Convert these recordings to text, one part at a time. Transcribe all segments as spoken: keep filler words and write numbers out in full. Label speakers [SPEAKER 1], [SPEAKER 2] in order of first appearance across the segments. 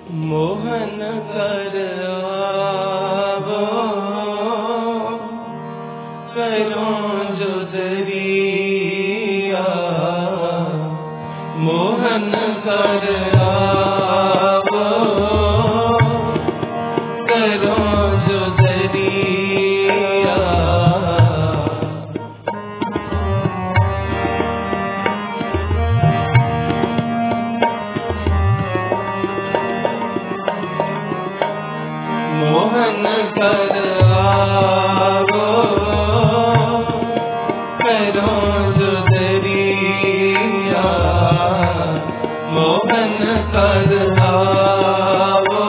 [SPEAKER 1] मोहन कर आवो करो जो दरिया मोहन कर आवो करो जो दरिया मोहन कर आवो करो जो दरिया मोहन कर आवो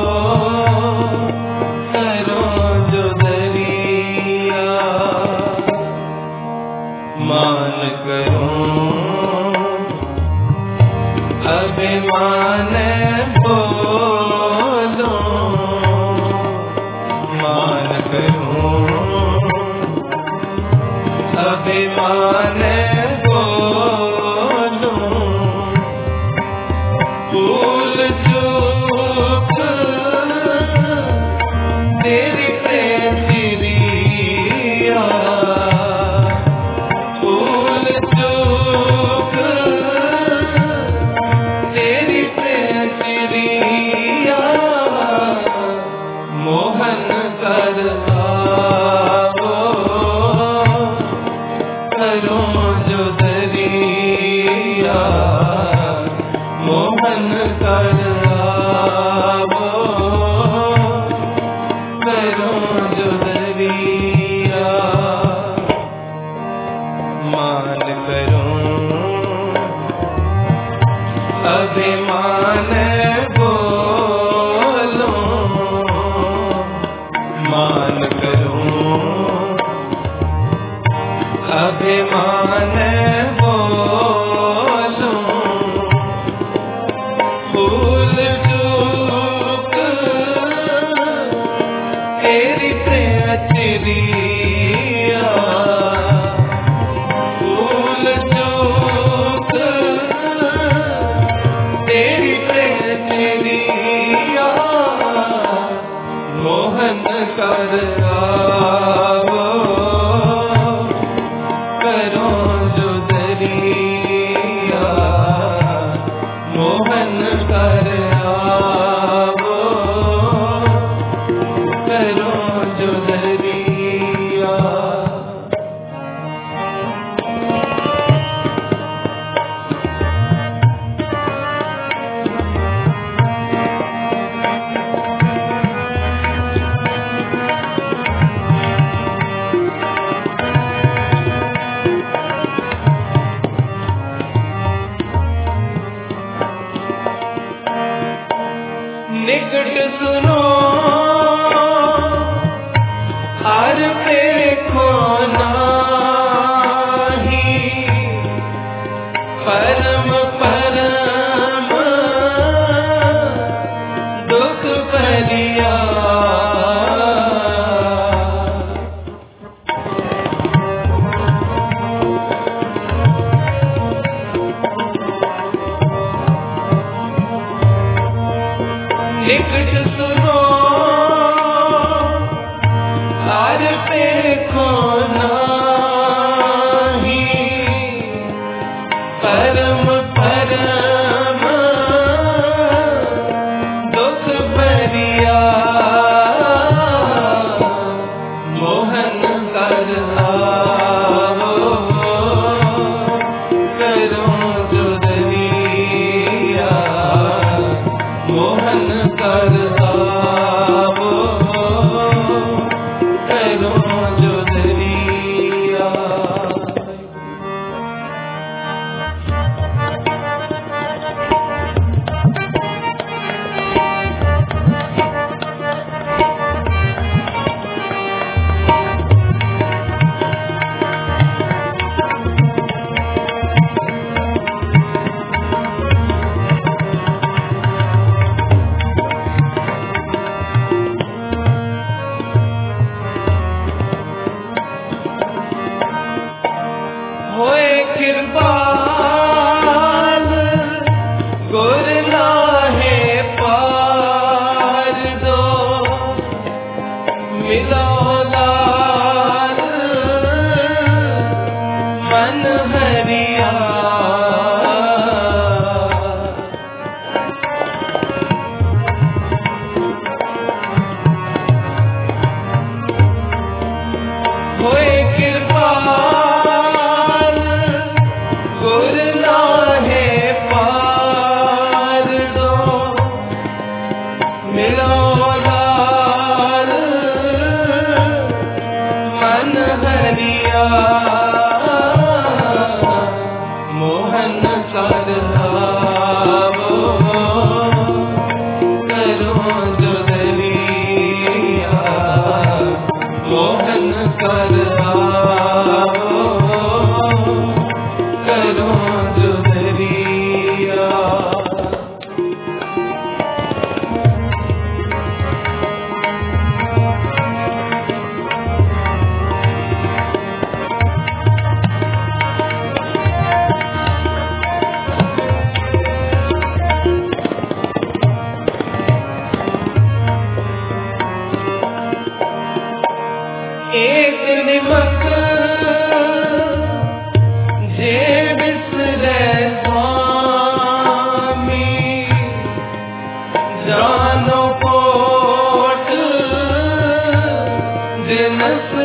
[SPEAKER 1] करो जो दरिया मान करो अभिमान बोलो मान करूं अभिमान बोलूं भूल चूक तेरी प्रेरिया भूल चूक तेरी प्रेरिया मोहन कर आवो करो जो दरिया मोहन कर आवो करो जो दरिया मान करूं अभिमान मान करूं अभिमान बोलूं भूल चूक तेरी प्रेरिया भूल चूक तेरी प्रेरिया मोहन कर आवो करो जो दरिया मोहन कर आवो करो जो दरिया निकट सुनो हर देखो नाही परम परम दुख भरिया निकट सुनो हर देखो नाही परम परम दुख भरिया मोहन कर आवो करो जो दरिया मोहन कर आवो करो जो दरिया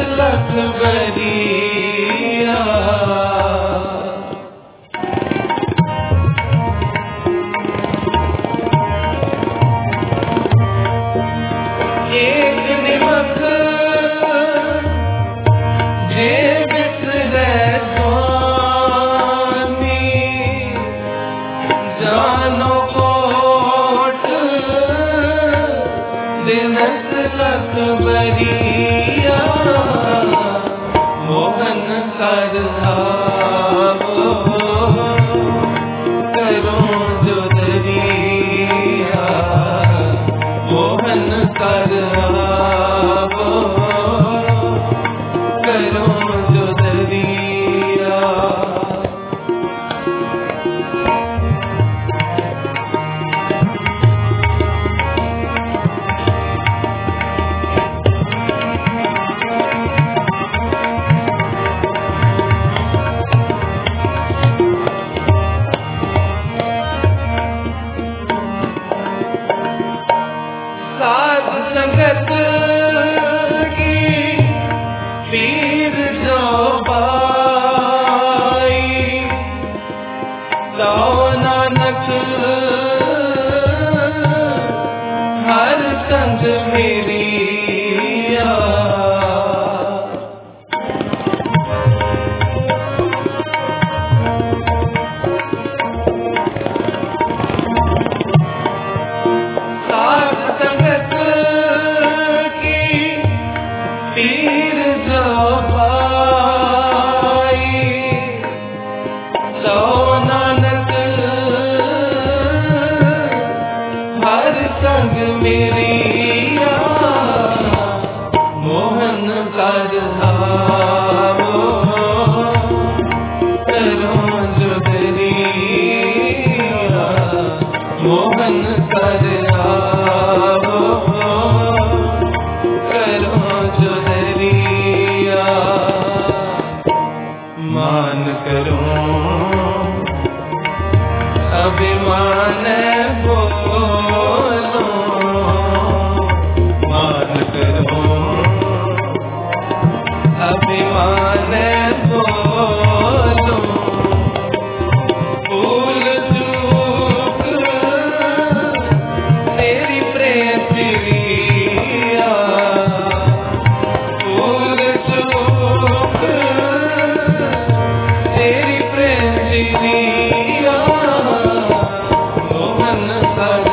[SPEAKER 1] लख बरिया एक निमक जे बिसरे स्वामी जानो कोट दिनस लख बरिया मोहन कर आवो करो जो दरिया मोहन कर आवो करो जो दरिया साध संगत की पीर जो पाई दाओ नानक हर संग मेरी साध संगत की पीर जो पाई तो नानक हर संग मेरी मोहन कर आवो करो जो दरिया मोहन कर आवो करो जो दरिया मान करो अभिमान बोलो मान करो अभिमान बोलो भूल चूक तेरी प्रेम प्रिया भूल चूक तेरी प्रेम प्रिया मोहन कर